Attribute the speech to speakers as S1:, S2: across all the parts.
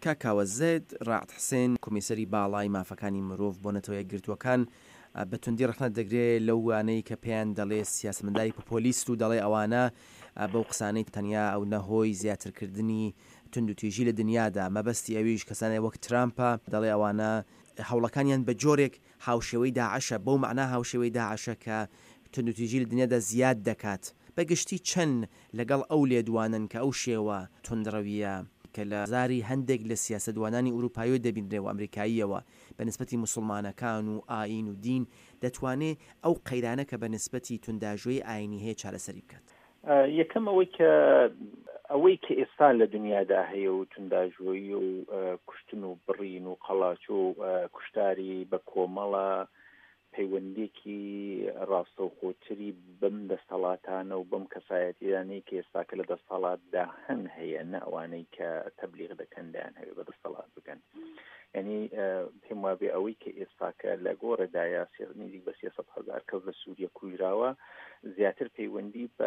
S1: کاکاوە زێد ڕاعت حسێن کۆمیسەری باڵای مافەکانی مرۆڤ بۆ نەتەوە یەکگرتووەکان بە توندی ڕخنە دەگرێت لەو وانەی کە پێیان دەڵێ سیاسەتمەداری پۆپۆلیست و دەڵێ ئەوانە بەو قسانەی تەنیا ئەو نەهۆی زیاترکردنی تند و تیژی لە دنیادا مەبەستی ئەویش کەسانێ وەک ترامپە دەڵێ ئەوانە هەوڵەکانیان بە جۆرێک هاوشێوەی داعشە بەو معنە هاوشێوەی داعشە کە تند و تیژی لە دنیادا زیاد دەکات بەگشتی چەند لەگەڵ ئەو لێدوانن کە ئەو شێوە تندڕەویە کە لە زاری هەندێک لە سیاسەتوانانی ئوروپایی دەبینرێ و ئەمریکاییەوە بە نسبەتی موسڵمانەکان و ئاین و دین دەتوانێت ئەو قەیرانە کە بە نسبەتی تونداژۆی ئاینی هەیە چارەسەری بکات.
S2: یەکەم ئەوەی کە ئێستا لە دنیادا هەیە و تونداژۆیی و کوشتن و بڕین و قەڵاچ و کوشتاری بە کۆمەڵە پەیوەندێکی ڕاستەوخۆتری بەم دەسەڵاتانە و بەم کەسایەتیانەی کە ئێستاکە لە دەسەڵاتدا هەن هەیە نە ئەوانەی کە تەبلیغ دەکەندیان هەیە بە دەسەڵات بکەن. یعنی پێم وابێ ئەوەی کە ئێستاکە لە گۆڕەدایە نزیک بە 300,000 کەس لە سووریا کوژراوە زیاتر پەیوەندی بە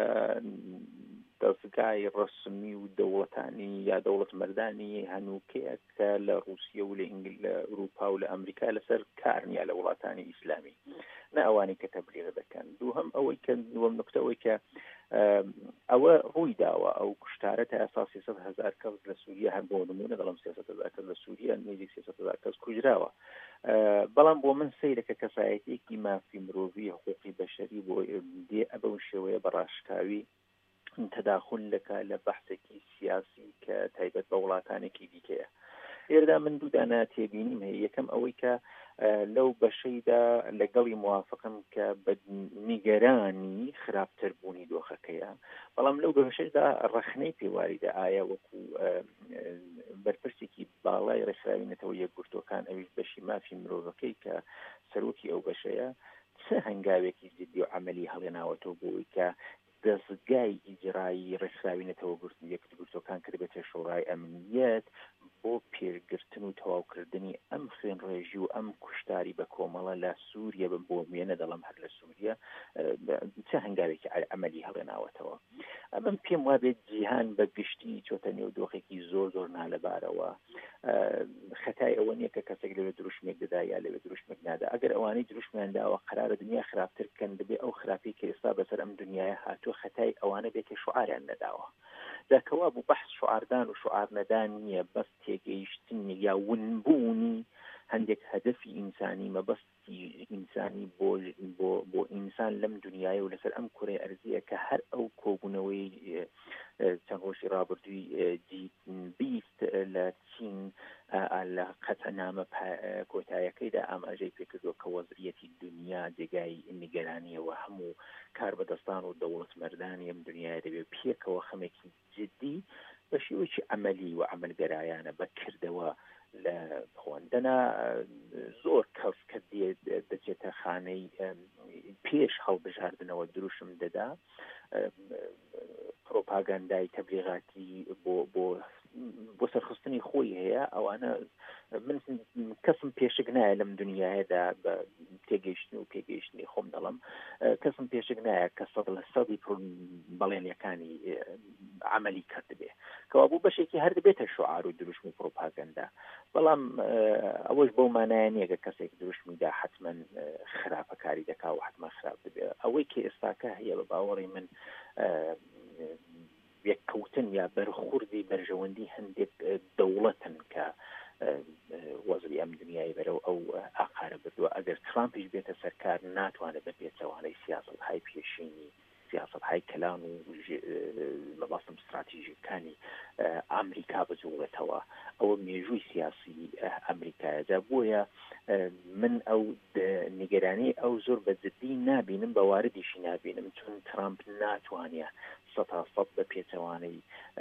S2: دەستگای ڕسمی و دەوڵەتانی یا دەوڵەت مەردانی هەنووکەیە کە لە رووسیا و لە ئەوروپا و لە ئەمریکا لەسەر کارنیا لە وڵاتانی ئیسلامی نە ئەوانەی کە تەبلیغ دەکەن. دووهەم ئەوەی کە دووەم نکتە ئەوەی کە ئەوە ڕووی داوە ئەو کوشتارە تا ئێستا 300,000 کەس لە سووریا هەر بۆ نمونە دەڵم 300,000 کەس لە سووریا نزیک 300,000 کەس کوژراوە. بەڵام بۆ من سەیرەکە کەسایەتێکی مافی مرۆڤی حقوقی بەشەری بۆ دێ ئەبە و شێوەیە بەڕاشکاوی تەداخل لەکە لە بەحثێکی سیاسی کە تایبەت بە وڵاتانێکی دیکەیە. ئێردا من دوو دانا تێبینیم هەیە. یەکەم ئەوەی کە لەو بەشەیدا لەگەڵی موافقم کە بە نیگەرانی خراپتربوونی دۆخەکەیە، بەڵام لەو بەشەدا ڕەخنەی پێواریدا ئایا وەکو بەرپرسێکی باڵای ڕێکخراوی یەکگرتووەکان ئەویش بەشی مافی مرۆڤەکەی کە سەرۆکی ئەو بەشەیە چه هەنگاوێکی جدی و عەمەلی هەڵێناوەتەوە بۆی کە دەستگای ئیجرایی ڕێکخراوی یەکگرتووەکان کردبێتە شۆڕای ئەمنیەت بۆ پێرگرتن و تەواوکردنی ئەم خوێنڕێژی و ئەم کوشتاری بە کۆمەڵە لە سووریا بۆ مێنە دەڵم هەر لە سووریا چه هەنگاوێکی عەمەلی هەڵێناوەتەوە. ئەمەم پێم وابێت جیهان بە گشتی چۆتە نێو دۆخێکی زۆر زۆر نالەبارەوە. خەتای ئەوە نییە کە کەسێک لەوێ دروشمێک دەدا یا لەوێ دروشمێک نادا. ئەگەر ئەوانەی دروشمیان داوە قرارە دنیا خراپتر بکەن دەبێ ئەو خراپی کە ئێستا بەسەر ئەم دنیاە هاتووە خەتای ئەوانە بێت کە شوعاریان نەداوە. داکەوا بوو بەحث شوعاردان و شوعار نەدان نییە، بەس تێگەیشتن یا ونبوونی هەندێک هەدەفی ئینسانی مەبەستی ئینسانی بۆ ئینسان لەم دنیاە و لەسەر ئەم کوڕی ئەرزیە کە هەر ئەو کۆبوونەوەی چەند ڕۆژی ڕابردووی بیست لە چین لە قەتەنامە کۆتاییەکەیدا ئاماژەی پێکردووە کە وەزعیەتی دنیا جێگای نیگەرانیەوە هەموو کار بەدەستان و دەوڵەت مەردانی ئەم دنیاە دەبێت پێکەوە خەمێکی جدی بە شێوەیەکی عەمەلی و عەمەلگەرایانە بەکردەوە لە خواندنە زۆر کەس کە دەچێتە خانەی پێش هەڵبژاردنەوە دروشم دەدا پرۆپاگاندای تەبلیغاتی بۆ سەرخستنی خۆی هەیە. ئەوانە من کەسم پێشک نایە لەم دنیاەدا بە تێگەیشتن و پێگەیشتنی خۆم دەڵم کەسم پێشک نایە کە 100% بەڵێنیەکانی عەمەلی کردبێ کەوا بوو بەشێکی هەر دەبێتە شوعار و دروشم و پرۆپاگەندا. بەڵام ئەوەش بەو مانایە نییە کە کەسێک دروشمیدا حتما خراپەکاری دەکا و حتما خراپ دەبێت. ئەوەی کە ئێستاکە هەیە بە باوەڕی من یەککەوتن یا بەرخوردی بەرژەوەندی هەندێک دەوڵەتن کە وەزعی ئەم دنیای بەرەو ئەو ئاقارە بردووە. ئەگەر ترامپیش بێتە سەرکار ناتوانێت بە پێچەوانەی سیاسەتهای پێشینی سیاسەتهای کەلان و مەبەستم استراتیژیەکانی ئەمریکا بجوڵێتەوە. ئەوە مێژووی سیاسی ئەمریکایەدا بۆیە من ئەو نیگەرانی ئەو زۆر بەجددی نابینم، بە واردیشی نابینم، چون ترامپ ناتوانێت 100% بە پێچەوانەی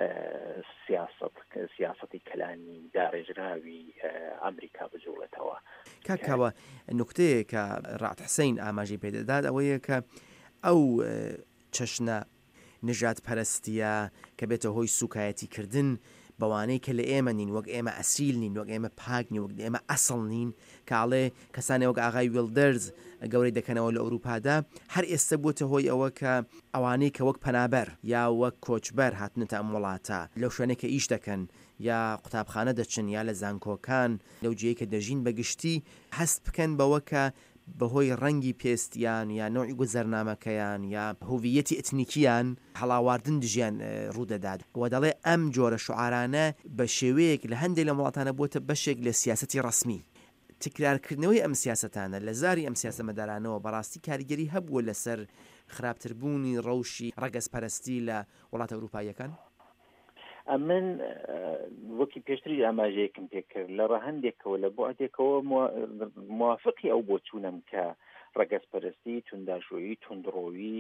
S2: سیاسەتی کەلانی داڕێژراوی ئەمریکا بجوڵێتەوە.
S1: کاکاوە نوکتەیە کە ڕاعت حسەین ئاماژەی پێدەدات ئەوەیە کە ئەو چەشنە نژاد پەرستیە کە بێتە هۆی سوکایەتی کردن بەوانەی کە لە ئێمە نین، وەک ئێمە ئەسیل نین، وەک ئێمە پاک نین، وەک ئێمە ئەسڵ نین، کاڵێ کەسانی وەک ئاغای ویلدەرز گەورەی دەکەنەوە لە ئەوروپادا هەر ئێستا بووتە هۆی ئەوە کە ئەوانەی کە وەک پەنابەر یا وەک کۆچبەر هاتنتە ئەم وڵاتە لەو شوێنێک کە ئیش دەکەن یا قوتابخانە دەچن یا لە زانکۆکان لەو جێی کە دەژین بەگشتی هەست بکەن بەوەکە بەهۆی ڕەنگی پێستیان یا نوعی گوزەرنامەکەیان یا هویەتی ئەتنیکیان هەڵاواردن دژیان ڕوودەدات و دەڵێ ئەم جۆرە شعارانە بە شێوەیەک لە هەندێک لە وڵاتانە بووتە بەشێک لە سیاسەتی ڕەسمی. تکرارکردنەوەی ئەم سیاسەتانە لە زاری ئەم سیاسەمەدارانەوە بەڕاستی کاریگەری هەبووە لەسەر خراپتربوونی ڕەوشی ڕەگەزپەرستی لە وڵاتە ئەوروپاییەکان؟
S2: من وەکی پێشتری ئاماژەیەکم پێکرد لە ڕەهەندێکەوە لە بۆعاتێکەوە موافقی ئەو بۆ چوونم کە ڕەگەزپەرستی، تونداشۆیی، توندڕۆوی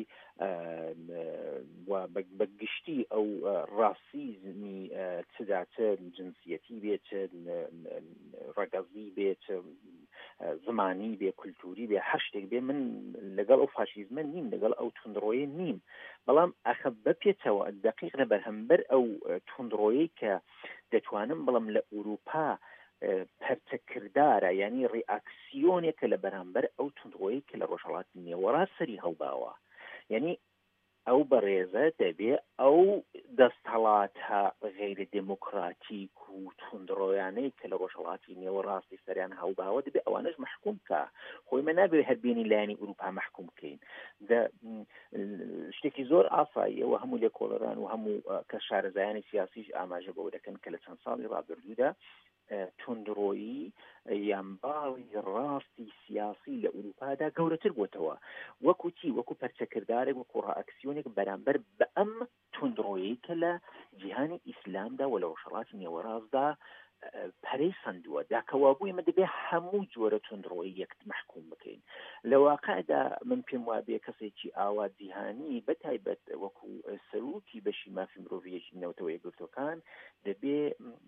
S2: و بەگشتی ئەو ڕاسیزمی چدا چ جنسیەتی بێت، چ ڕەگەزی بێت، زمانی بێ، کولتوری بێ، هەر شتێک بێ، من لەگەڵ ئەو فاشیزمە نیم، لەگەڵ ئەو توندڕۆیە نیم. بەڵام ئەخە بەپێچەوە دقیق لە بەرهەمبەر ئەو توندڕۆیی کە دەتوانم بڵم لە ئوروپا پەرچەکردارە، یعنی ڕیئاکسیۆنێکە لە بەرامبەر ئەو توندڕۆیی کە لە ڕۆژهەڵاتی نێوەڕاست سەری هەڵداوە. یعنی ئەو بەڕێزە دەبێ ئەو دەستهەڵاتە غیرە دموکراتیک و توندڕۆیانەی کە لە ڕۆژهەڵاتی نێوەڕاستی سەریان هەڵداوە دەبێ ئەوانەش محکوم کە خۆی مە نابێ هەربێنی لایەنی ئوروپا محکوم بکەین. شتێکی زۆر ئاساییەوە هەموو لێکۆڵەران و هەموو کە شارەزایانی سیاسیش ئاماژە بەوە دەکەن کە لە چەند ساڵی ڕابردوودا توندڕۆیی یان باڵی ڕاستی سیاسی لە ئوروپادا گەورەتر بووتەوە، وەکو چی؟ وەکو پەرچەکردارێک، وەکو ڕائەکسیۆنێک بەرامبەر بە ئەم توندڕۆیی کە لە جیهانی ئیسلامدا و لە ڕۆژهەڵاتی نێوەڕاستدا پەرەی سندووە. داکەوابووی ئمە دەبێ هەموو جۆرە توندڕۆیی یەکت محکوم بکەین. لە واقعدا من پێم وابێ کەسێکی ئاوا جیهانی بەتایبەت وەکو سەرۆکی بەشی مافی مرۆڤیەتی نەوتەوە یەکگرتوەکان دەبێ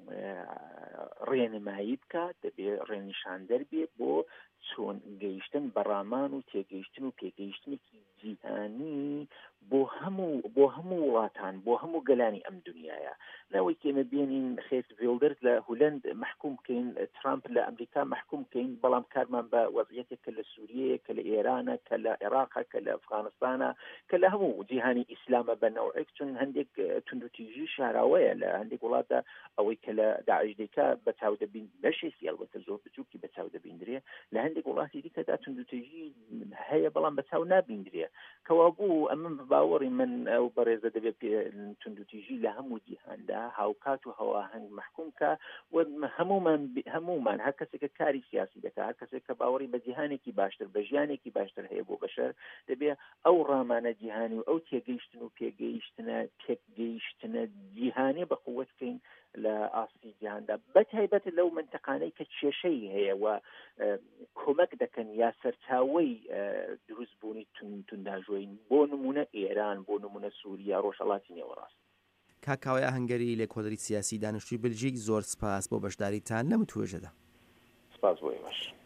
S2: ڕێنمایی بکات، دەبێ ڕێنیشاندەر بێ بۆ چۆن گەیشتن بەڕامان و تێگەیشتن و پێگەیشتنێکی جیهانی بۆ هەموو وڵاتان، بۆ هەموو گەلانی ئەم دنیاە. نەوەی کێمە بێنین خێت ڤیلدرز لە هولەند محکوم بکەین، ترامپ لە ئەمریکا محکوم بکەین، بەڵام کارمان بە وەزعیەتێک کە لە سووریە، کە لە ئێرانە، کە لە عێراقە، کە لە ئەفغانستانە، کە لە هەموو جیهانی ئیسلامە بەنەوەیەک، چون هەندێک توندوتیژی شاراوەیە لە هەندێک وڵاتە ئەوەی کە لە داعش دەیکا بەچاو دەبین، بەشێکی ئەلبەتە زۆر بچووکی بەچاو دەبیندرێ، لە هەندێک وڵاتی دیکەدا توندوتیژی هەیە بەڵام بەچاو نابیندرێ. کەوابوو ئەمن باوەڕی من ئەو بەڕێزە دەبێت توندوتیژی لە هەموو جیهاندا هاوکات و هەواهەنگ محکوم کە هەمومان هەر کەسێکە کاری سیاسی دەکات، هەر کەسێک کە باوەڕی بە جیهانێکی باشتر، بە ژیانێکی باشتر هەیە بۆ بەشەر، دەبێت ئەو ڕامانە جیهانی و ئەو تێگەیشتن و پێگەیشتنە جیهانی بە قووەت بکەین لە ئاستی جیهاندا، بەتایبەت لەو منتەقانەی کە کێشەی هەیە و کۆمەک دەکەن یا سەرچاوەی دروستبوونی تونداژۆین، بۆ نمونە ئێران، بۆ نمونە سووریا، ڕۆژهەڵاتی نێوەڕاست.
S1: کاکاوەی ئاهەنگەری لێکۆڵەری سیاسی دانیشتووی بلژیک، زۆر سپاس بۆ بەشداریتان لەم توێژەدا.
S2: سپاس بۆ ئێوەش.